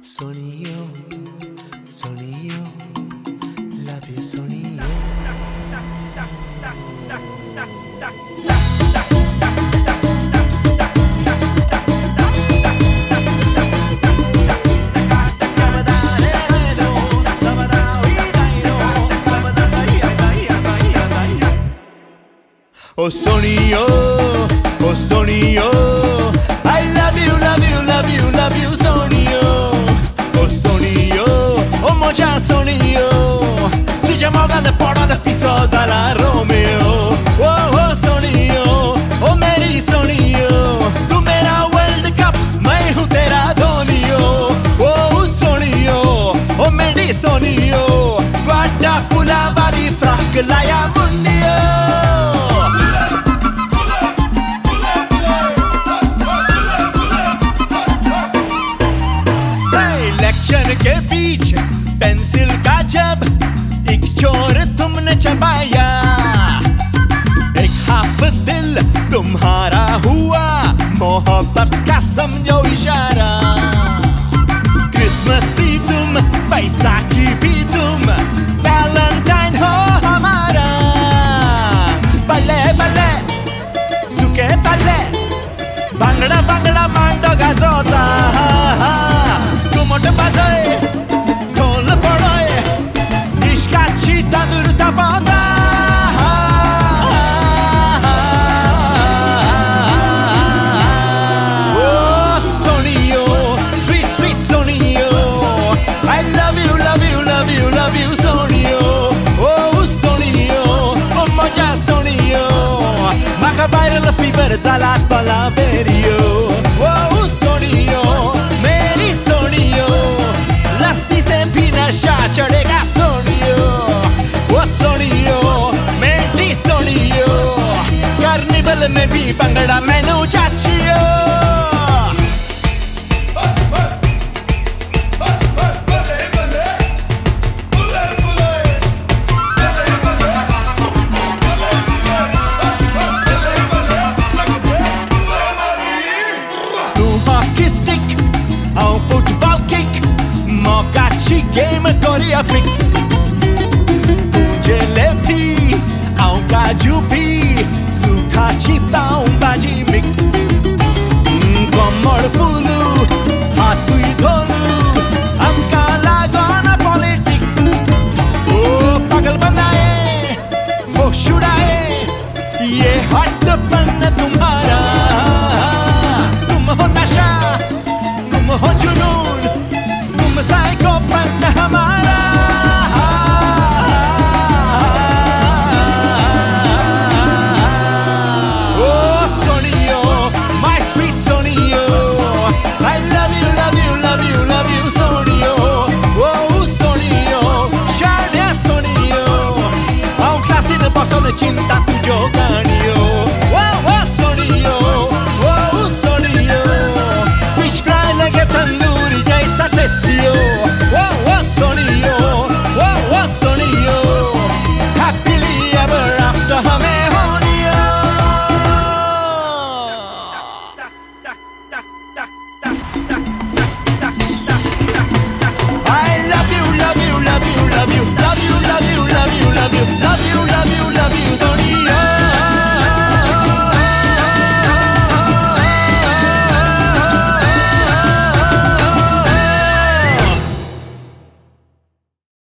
Sonio, sonio, love you, sonio. Oh sonio, oh sonio, I love you, love you, love you, love you, sonio. Oh sonio, oh moja sonio, तुझ्या मोगात पडन पिसो जाला Romeo. Oh oh sonio, oh मेरी sonio, तू मेरा world cup, मैं हूँ तेरा धोनियो. Oh sonio, oh मेरी sonio, guarda fula वाली फ्रॉक लाया मुन्नियो. लेक्चर के बीच पेंसिल का जब एक चोर तुमने चबाया, एक हाफ दिल तुम्हारा हुआ, मोहब्बत का समझो इशारा. क्रिसमस भी तुम, बैसाखी भी तुम, वैलेंटाइन हो हमारा. बल्ले बल्ले सुके तल्ले, बांगड़ा बांगड़ा मांडो गाजोता. मोठे बाजाय ढोल पडोय, इश्काची तांदूळ तापवता. Oh sonio, sweet sweet sonio, I love you, love you, love you, love you, sonio. Oh sonio, oh moja sonio, maka viral fever झाला पलावेरियो. Oh sonio, मेरी sonio, लस्सी से भी नशा चढ़ेगा sonio. Oh sonio, मेरी sonio, कार्निवल में भी बंगड़ा मेनू चाचियो. Hockey stick, oh football kick, mokachi game korea fix.